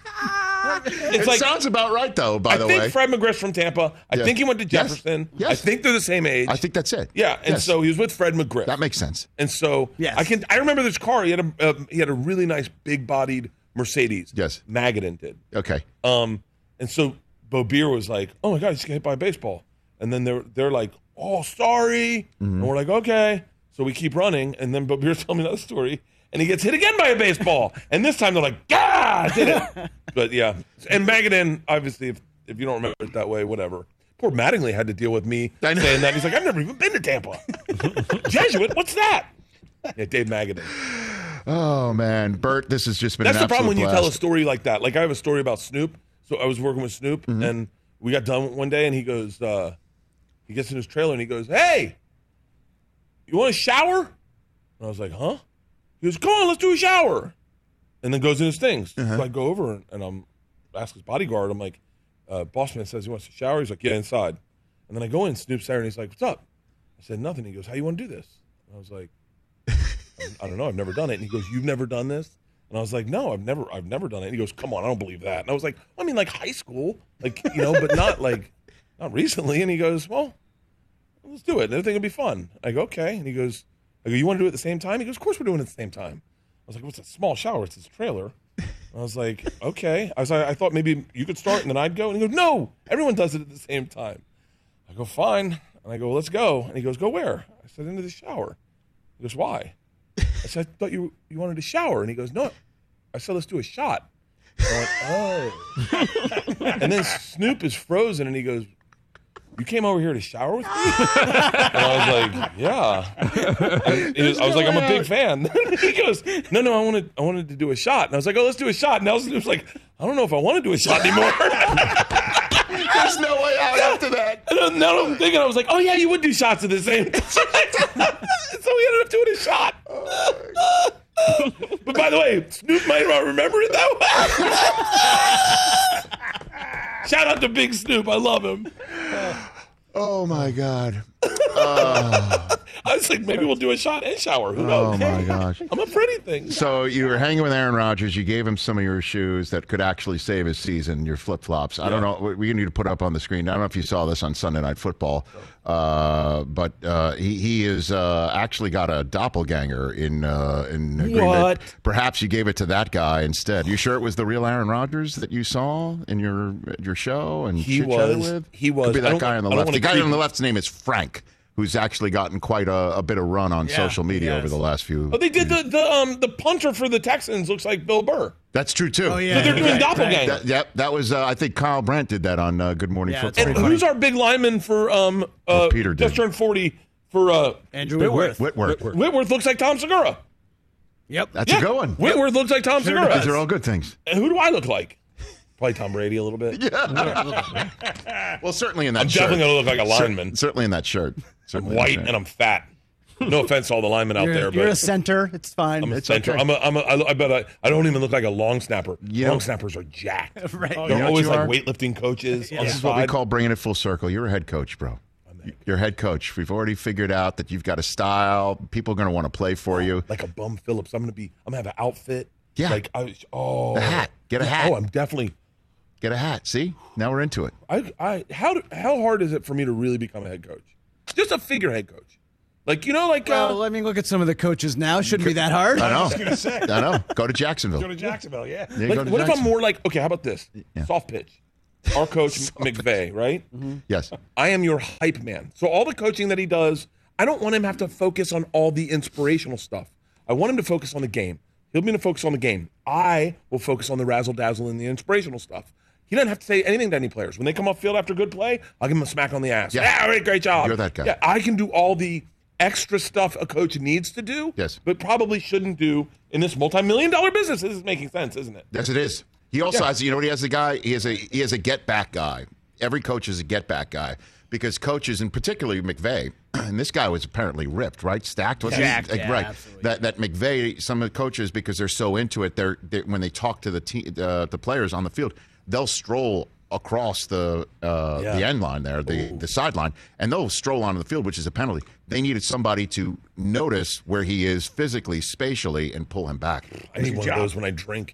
it sounds about right, though, by the way. I think Fred McGriff's from Tampa. I think he went to Jefferson. Yes. I think they're the same age. I think that's it. Yeah, and so he was with Fred McGriff. That makes sense. And so I remember this car. He had a really nice big-bodied Mercedes. Yes. Magadan did. Okay. And so Bobier was like, oh, my God, he's got hit by a baseball. And then they're like, oh, sorry. And we're like, okay. So we keep running, and then Bobier's telling me another story, and he gets hit again by a baseball. And this time they're like, I did it. But, yeah. And Magadan, obviously, if you don't remember it that way, whatever. Poor Mattingly had to deal with me saying that. He's like, I've never even been to Tampa. Jesuit, what's that? Yeah, Dave Magadan. Oh, man. Bert, this has just been an absolute That's the problem when you blast. tell a story like that. Like, I have a story about Snoop. So I was working with Snoop, and we got done one day, and he goes, he gets in his trailer, and he goes, hey, you want a shower? And I was like, huh? He goes, come on, let's do a shower. And then goes in his things. So I go over, and I'm ask his bodyguard, I'm like, boss man says he wants a shower. He's like, yeah, inside. And then I go in, Snoop's there, and he's like, what's up? I said, nothing. He goes, how you want to do this? And I was like, I don't know. I've never done it. And he goes, you've never done this? And I was like, no, I've never done it. And he goes, come on, I don't believe that. And I was like, I mean, like high school, like, but not recently. And he goes, well, let's do it. And everything will be fun. I go, okay. And he goes, you want to do it at the same time? He goes, of course we're doing it at the same time. I was like, what's a small shower? It's this trailer. I was like, okay. I thought maybe you could start and then I'd go. And he goes, no, everyone does it at the same time. I go, fine. And I go, well, let's go. And he goes, go where? I said, into the shower. He goes, why? I said, I thought you wanted to shower. And he goes, no. I said, let's do a shot. I went, oh. And then Snoop is frozen and he goes, you came over here to shower with me? And I was like, yeah. I was like, I'm a big fan. He goes, no, I wanted to do a shot. And I was like, oh, let's do a shot. And I was like, I don't know if I want to do a shot anymore. There's no way out after that. And now I'm thinking, I was like, oh, yeah, you would do shots at the same time. So we ended up doing a shot. But by the way, Snoop might not remember it that way. Shout out to Big Snoop. I love him. Oh, my God. I was like, maybe we'll do a shot and shower. Who knows? Oh, my gosh. I'm a pretty thing. So you were hanging with Aaron Rodgers. You gave him some of your shoes that could actually save his season, your flip-flops. I don't know. We need to put up on the screen. I don't know if you saw this on Sunday Night Football, but he is actually got a doppelganger in Green Bay. What? Perhaps you gave it to that guy instead. You sure it was the real Aaron Rodgers that you saw in your show and chit-chatted with? He was. Could be that guy on the left. The guy on the left's name is Frank, who's actually gotten quite a bit of run on social media over the last few. Oh, they did the punter for the Texans looks like Bill Burr. That's true too. Oh yeah, so they're doing doppelganger. That was I think Kyle Brandt did that on Good Morning Football. And who's our big lineman for Peter just turned 40 for Andrew Whitworth. Whitworth looks like Tom Segura. Yep, that's a good one. Whitworth looks like Tom Segura. These are all good things. And who do I look like? Probably Tom Brady a little bit. Yeah. Well, certainly in that I'm shirt. definitely going to look like a lineman. Certainly in that shirt. I'm white and I'm fat. No offense to all the linemen out there, but you're a center. It's fine. I'm a it's center. Okay. I bet I don't even look like a long snapper. Long snappers are jacked. Right. They're always like weightlifting coaches. On This is what we call bringing it full circle. You're a head coach, bro. You're a head coach. We've already figured out that you've got a style. People are going to want to play for you. Like a Bum Phillips. I'm going to have an outfit. Yeah. Like the hat. Get a hat. Oh, I'm definitely. Get a hat. See? Now we're into it. How hard is it for me to really become a head coach? Just a figurehead coach. Like, well, I mean, look at some of the coaches now. Shouldn't be that hard. I know. I was going to say. I know. Go to Jacksonville. Go to Jacksonville, yeah. What if I'm more like, okay, how about this? Yeah. Soft pitch. Our coach, McVay, right? Mm-hmm. Yes. I am your hype man. So all the coaching that he does, I don't want him to have to focus on all the inspirational stuff. I want him to focus on the game. He'll be going to focus on the game. I will focus on the razzle-dazzle and the inspirational stuff. He doesn't have to say anything to any players. When they come off field after a good play, I'll give him a smack on the ass. Yeah, great job. You're that guy. Yeah, I can do all the extra stuff a coach needs to do, but probably shouldn't do in this multi-million-dollar business. This is making sense, isn't it? Yes, it is. He also has, you know what he has, the guy? He has a get-back guy. Every coach is a get-back guy because coaches, and particularly McVay, and this guy was apparently ripped, right? Stacked, wasn't he? Right. Absolutely. That McVay, some of the coaches, because they're so into it, they're when they talk to the players on the field, they'll stroll across the end line there, the sideline, and they'll stroll onto the field, which is a penalty. They needed somebody to notice where he is physically, spatially, and pull him back. I need one of those when I drink.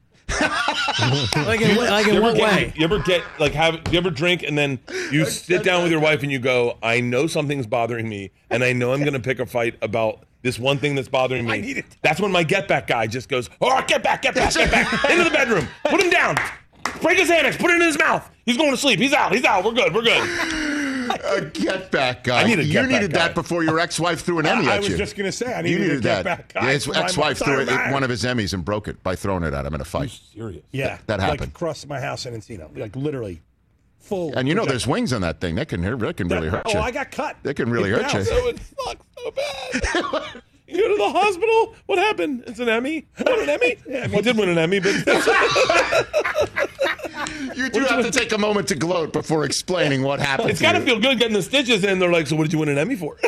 like in what way? You ever drink and then you sit down with your wife and you go, I know something's bothering me, and I know I'm going to pick a fight about this one thing that's bothering me. I need it. That's when my get back guy just goes, oh, get back into the bedroom, put him down, break his Xanax, put it in his mouth. He's going to sleep. He's out. We're good. A get back guy. You needed that before your ex-wife threw an Emmy at you. I was just going to say, I needed needed a that. get back guy. Yeah, his ex-wife threw one of his Emmys and broke it by throwing it at him in a fight. Serious? Yeah, that happened. Like across my house in Encino, like literally full. And there's wings on that thing. That can really hurt you. Oh, I got cut. That can really hurt you. So it sucks so bad. You go to the hospital. What happened? It's an Emmy. Won an Emmy? Yeah, I did win an Emmy, but you do have to take a moment to gloat before explaining what happened. It's got to feel good getting the stitches in. They're like, so what did you win an Emmy for?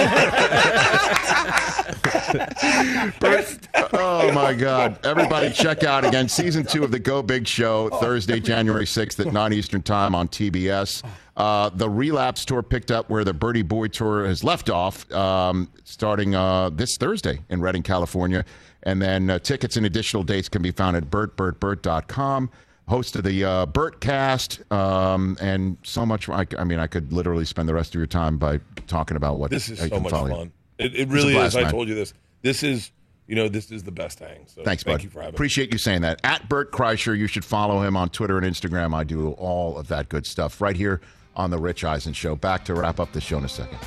Oh my God! Everybody, check out again season 2 of the Go Big Show Thursday, January 6th at 9 Eastern Time on TBS. The Relapse Tour picked up where the Birdie Boy Tour has left off, starting this Thursday in Redding, California. And then tickets and additional dates can be found at BertBertBert.com. Host of the BertCast, and so much. I could literally spend the rest of your time by talking about what this is so much fun. It really is. I told you this. This is the best hang. So thanks, bud. Thank you for having me. Appreciate you saying that. At Bert Kreischer, you should follow him on Twitter and Instagram. I do all of that good stuff right here on the Rich Eisen Show. Back to wrap up the show in a second.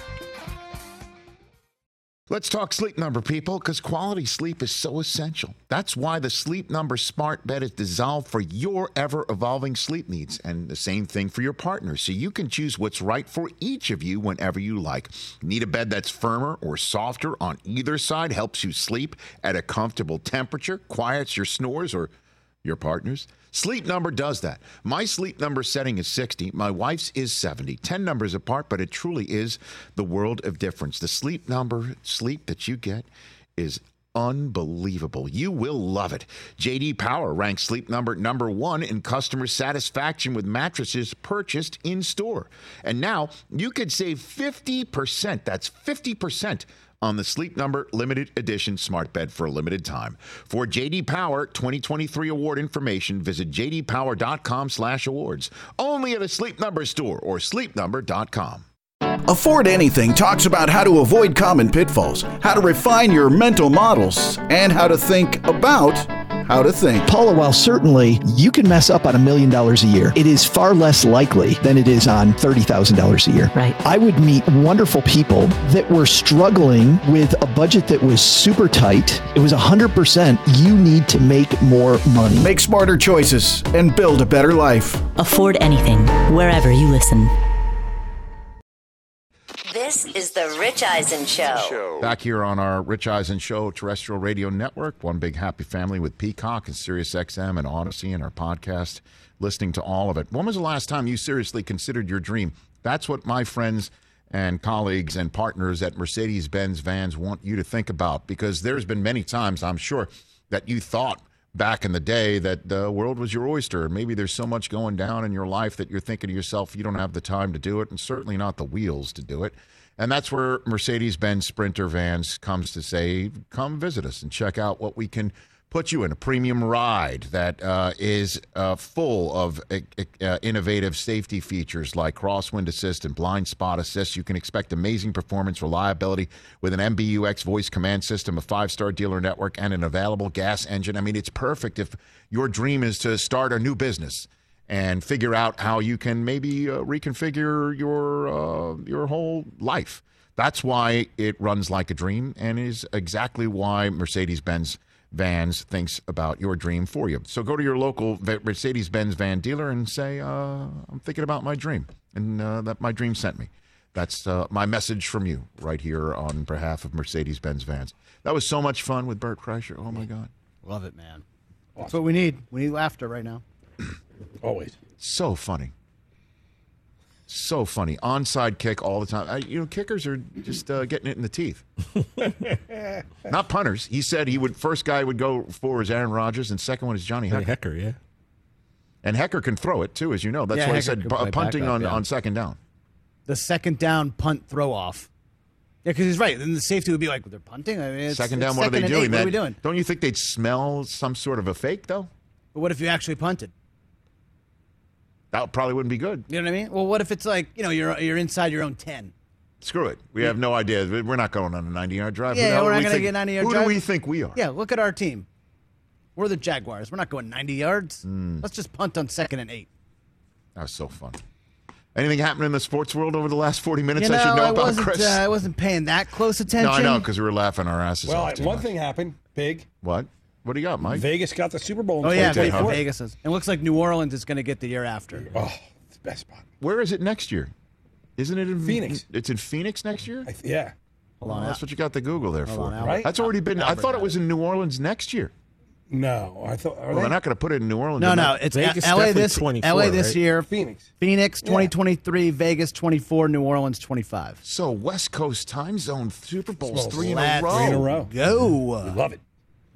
Let's talk Sleep Number, people, because quality sleep is so essential. That's why the Sleep Number smart bed is designed for your ever-evolving sleep needs, and the same thing for your partner, so you can choose what's right for each of you whenever you like. Need a bed that's firmer or softer on either side, helps you sleep at a comfortable temperature, quiets your snores or your partner's? Sleep Number does that. My Sleep Number setting is 60. My wife's is 70. 10 numbers apart, but it truly is the world of difference. The Sleep Number sleep that you get is unbelievable. You will love it. J.D. Power ranks Sleep Number number 1 in customer satisfaction with mattresses purchased in store. And now you could save 50%. That's 50% on the Sleep Number limited edition smart bed for a limited time. For J.D. Power 2023 award information, visit jdpower.com/awards. Only at a Sleep Number store or sleepnumber.com. Afford Anything talks about how to avoid common pitfalls, how to refine your mental models, and how to think about how to think. Paula, while certainly you can mess up on $1 million a year, it is far less likely than it is on $30,000 a year. Right. I would meet wonderful people that were struggling with a budget that was super tight. It was 100%. You need to make more money. Make smarter choices and build a better life. Afford Anything, wherever you listen. This is the Rich Eisen Show. Back here on our Rich Eisen Show terrestrial radio network, one big happy family with Peacock and Sirius XM and Odyssey and our podcast, listening to all of it. When was the last time you seriously considered your dream? That's what my friends and colleagues and partners at Mercedes-Benz Vans want you to think about, because there's been many times, I'm sure, that you thought back in the day that the world was your oyster. Maybe there's so much going down in your life that you're thinking to yourself, you don't have the time to do it, and certainly not the wheels to do it. And that's where Mercedes-Benz Sprinter Vans comes to say, come visit us and check out what we can put you in. A premium ride that is full of innovative safety features like crosswind assist and blind spot assist. You can expect amazing performance, reliability with an MBUX voice command system, a 5-star dealer network, and an available gas engine. I mean, it's perfect if your dream is to start a new business and figure out how you can maybe reconfigure your whole life. That's why it runs like a dream, and is exactly why Mercedes-Benz Vans thinks about your dream for you. So go to your local Mercedes-Benz van dealer and say, I'm thinking about my dream, and that my dream sent me. That's my message from you right here on behalf of Mercedes-Benz Vans. That was so much fun with Bert Kreischer. Oh, my God. Love it, man. That's what we need. We need laughter right now. Always. So funny. So funny. Onside kick all the time. Kickers are just getting it in the teeth. Not punters. He said first guy would go for is Aaron Rodgers, and second one is Johnny Hecker. Hecker, yeah. And Hecker can throw it, too, as you know. That's why I said punting on second down. The second down punt throw off. Yeah, because he's right. Then the safety would be like, they're punting? I mean, second down, what are they doing? What are we doing? Don't you think they'd smell some sort of a fake, though? But what if you actually punted? That probably wouldn't be good. You know what I mean? Well, what if it's like, you're inside your own 10? Screw it. We have no idea. We're not going on a 90-yard drive. Yeah, we're not going to get 90-yard drive. Who do we think we are? Yeah, look at our team. We're the Jaguars. We're not going 90 yards. Let's just punt on 2nd and 8. That was so fun. Anything happening in the sports world over the last 40 minutes I should know about, Chris? I wasn't paying that close attention. No, I know, because we were laughing our asses off. Well, one thing happened, big. What? What do you got, Mike? Vegas got the Super Bowl in 2024. Vegas is. It looks like New Orleans is going to get the year after. Oh, it's the best spot. Where is it next year? Isn't it in Phoenix? It's in Phoenix next year? Yeah. Hold on. That's what you got the Google there for. Right? That's already been. I thought it was in New Orleans next year. No, I thought. They're not going to put it in New Orleans. No, it's Vegas LA this 24, LA this right? year. Phoenix 2023, Vegas 24, New Orleans 25. So West Coast time zone Super Bowls 3 in a Let's row. 3 in a row. Go. We love it.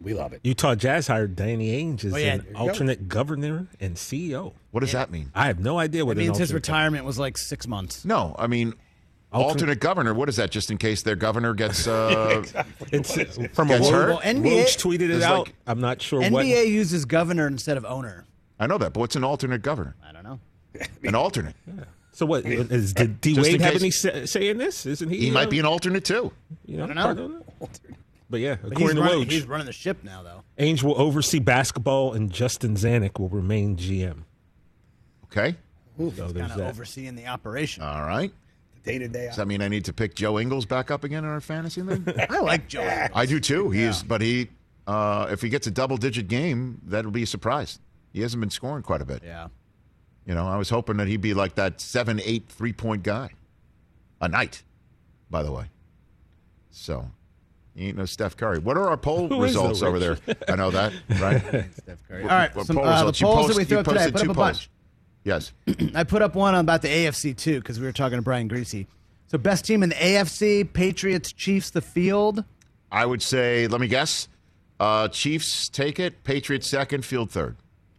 We love it. Utah Jazz hired Danny Ainge as yeah, an alternate governor and CEO. What does that mean? I have no idea what It means his alternate retirement was like 6 months. No, I mean, alternate governor. What is that? Just in case their governor gets It's from Gets a hurt? Well, NBA Woj tweeted it It's out. like- I'm not sure NBA what. uses governor instead of owner. I know that, but what's an alternate governor? I don't know. An alternate. So what is did D Just in Wade have case- any say in this? Isn't he? He might be an alternate too. You know, I don't know. part of it? But yeah, But according to he's Woj, running the ship now, though. Ainge will oversee basketball, and Justin Zanuck will remain GM. Okay. So there's Kind of that. overseeing the operation. All right. Day-to-day. Does that mean I need to pick Joe Ingles back up again in our fantasy league? I like Joe. I do too. But if he gets a double-digit game, that'll be a surprise. He hasn't been scoring quite a bit. Yeah. You know, I was hoping that he'd be like that 7-8 three-point guy a night, by the way. So, he ain't no Steph Curry. What are our poll Who is results though, over there? Rich? I know that, right? Steph Curry. All right, What some, poll the results? You polls that we post- threw you up today. I posted put up two a polls. bunch. Yes. I put up one about the AFC, too, because we were talking to Brian Greasy. So best team in the AFC, Patriots, Chiefs, the field. I would say, let me guess, Chiefs take it, Patriots second, Field third.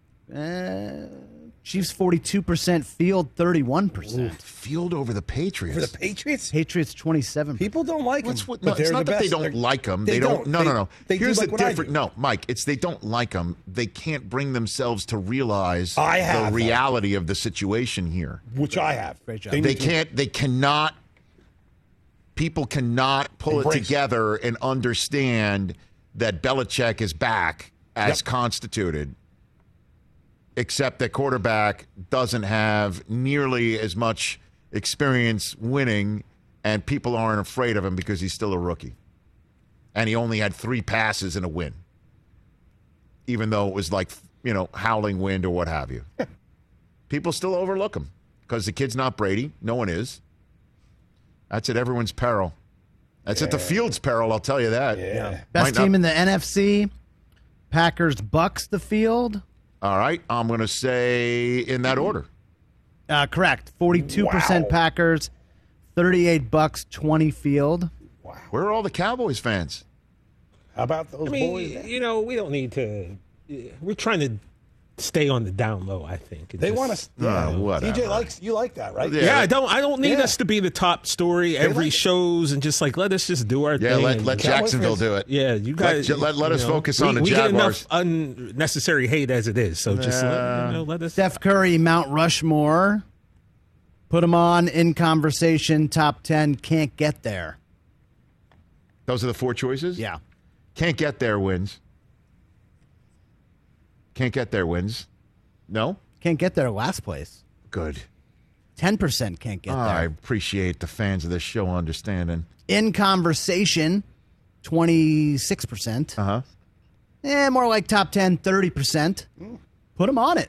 Chiefs 42%, field 31%. Field over the Patriots. For the Patriots? Patriots 27%. People don't like them. No, it's not that they don't like them. They don't. No. They Here's do like the what I difference. do. No, Mike. It's they don't like them. They can't bring themselves to realize I have, the though. reality of the situation here. Which I have. Great job. They need to- can't. They cannot. People cannot pull it Embrace. together and understand that Belichick is back as Yep. constituted. Except that quarterback doesn't have nearly as much experience winning, and people aren't afraid of him because he's still a rookie. And he only had 3 passes in a win, even though it was like, howling wind or what have you. People still overlook him because the kid's not Brady. No one is. That's at everyone's peril. That's at the field's peril, I'll tell you that. Yeah. Best team in the NFC, Packers, Bucks, the field. All right, I'm going to say in that order. Correct. 42% Wow. Packers, 38 Bucks, 20 field. Where are all the Cowboys fans? How about those I mean, boys? we don't need to. We're trying to stay on the down low. I think They want us. Yeah. whatever. TJ you like that, right? Yeah, I don't need Yeah. us to be the top story every like it. shows and just like let us just do our Yeah, thing. let and- Jacksonville do it. Yeah, you guys. Let us focus on the we Jaguars. get enough unnecessary hate as it is. So just let us. Steph Curry, Mount Rushmore. Put him on in conversation, top 10, can't get there. Those are the 4 choices? Yeah. Can't get there wins. Can't get there wins. No? Can't get there last place. Good. 10% can't get I there. appreciate the fans of this show understanding. In conversation, 26%. Uh-huh. More like top 10, 30%. Put him on it,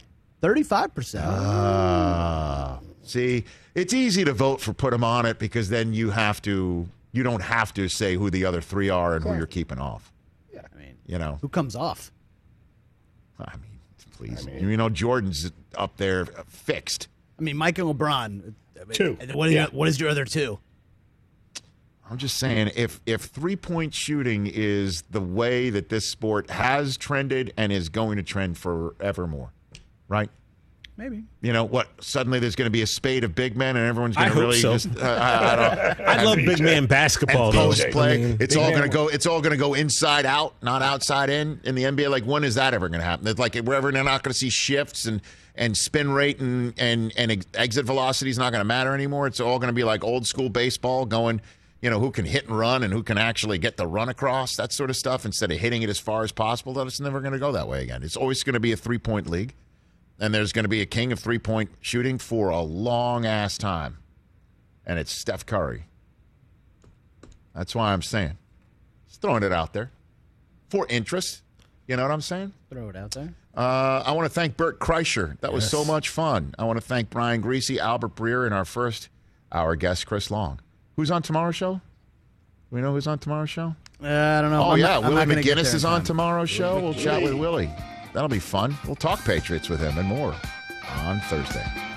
35%. See, it's easy to vote for put them on it because then you don't have to say who the other 3 are and who you're keeping off. I mean, Who comes off? I mean, please. Jordan's up there fixed. I mean, Mike and LeBron. 2. What is your other 2? I'm just saying, if 3-point shooting is the way that this sport has trended and is going to trend forevermore, right? Maybe. Suddenly there's going to be a spade of big men and everyone's going I to hope really so. just I love big man basketball. and though. post play. I mean, It's all going to go inside out, not outside in the NBA. Like, when is that ever going to happen? It's like wherever they're not going to see shifts and spin rate and exit velocity is not going to matter anymore. It's all going to be like old school baseball going, who can hit and run and who can actually get the run across, that sort of stuff, instead of hitting it as far as possible. That it's never going to go that way again. It's always going to be a 3-point league. And there's going to be a king of 3-point shooting for a long-ass time. And it's Steph Curry. That's why I'm saying. Just throwing it out there. For interest. You know what I'm saying? Throw it out there. I want to thank Bert Kreischer. That was so much fun. I want to thank Brian Greasy, Albert Breer, and our first hour guest, Chris Long. Who's on tomorrow's show? We know who's on tomorrow's show? I don't know. Oh, I'm yeah. not Willie gonna get McGinnis there is in on time. tomorrow's show. We'll chat with Willie. That'll be fun. We'll talk Patriots with him and more on Thursday.